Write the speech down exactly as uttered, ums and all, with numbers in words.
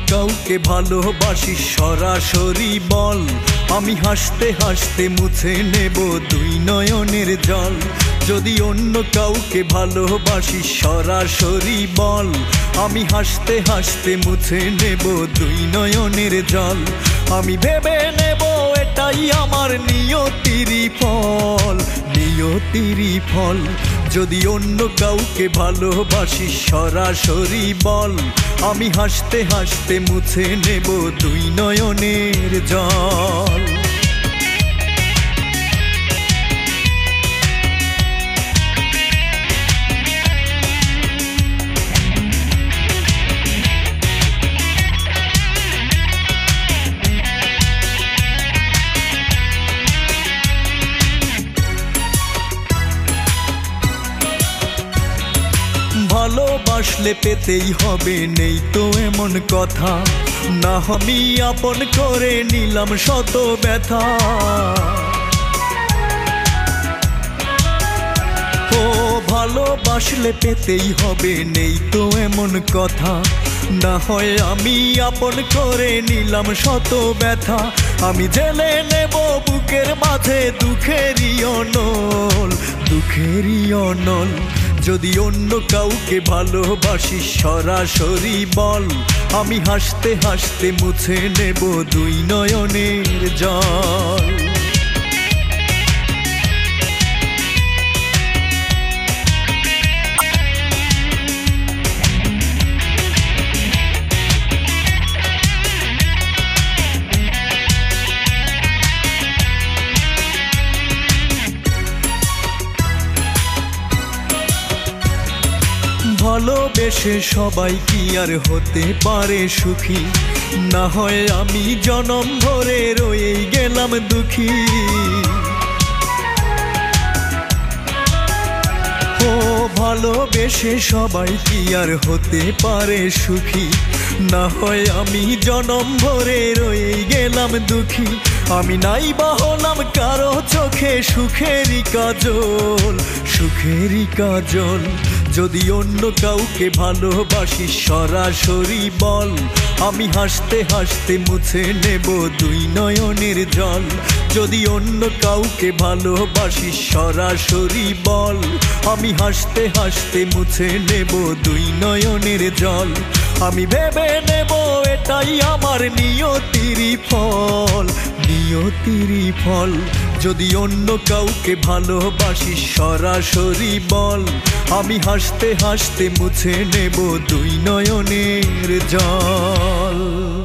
কাউকে ভালোবাসিস সরাসরি বল, আমি হাসতে হাসতে মুছে নেব দুই নয়নের জল। যদি অন্য কাউকে ভালোবাসিস সরাসরি বল, আমি হাসতে হাসতে মুছে নেব দুই নয়নের জল। আমি ভেবে নেব এটাই আমার নিয়তিরই ফল, নিয়তিরই ফল। যদি অন্য কাউকে ভালোবাসিস সরাসরি বল, আমি হাসতে হাসতে মুছে নেব দুই নয়নের জল। ভালোবাসলে পেতেই হবে, নেই তো এমন কথা, না আমি আপন করে নিলাম শত ব্যথা। ও ভালোবাসলে পেতেই হবে, নেই তো এমন কথা, না হয় আমি আপন করে নিলাম শত ব্যথা। আমি জেলে নেব বুকের মাঝে দুঃখেরই অনল, দুঃখেরই অনল। যদি অন্য কাউকে ভালোবাসিস সরাসরি বল, আমি হাসতে হাসতে মুছে নেব দুই নয়নের জল। ভালোবেসে সবাই কি আর হতে পারে সুখী, না হয় আমি জনম ভরে রয়েই গেলাম দুঃখী। ও ভালোবেসে সবাই কি আর হতে পারে সুখী, না হয় আমি জনম ভরে রয়েই গেলাম দুঃখী। আমি নাই বা হলাম কারো চোখে সুখেরই কাজল, সুখেরই কাজল। যদি অন্য কাউকে ভালোবাসিস সরাসরি বল, আমি হাসতে হাসতে মুছে নেব দুই নয়নের জল। যদি অন্য কাউকে ভালোবাসিস সরাসরি বল, আমি হাসতে হাসতে মুছে নেব দুই নয়নের জল। আমি ভেবে নেব এটাই আমার নিয়তিরই ফল, নিয়তিরই ফল। যদি অন্য কাউকে ভালোবাসিস সরাসরি বল, আমি হাসতে হাসতে মুছে নেব দুই নয়নের জল।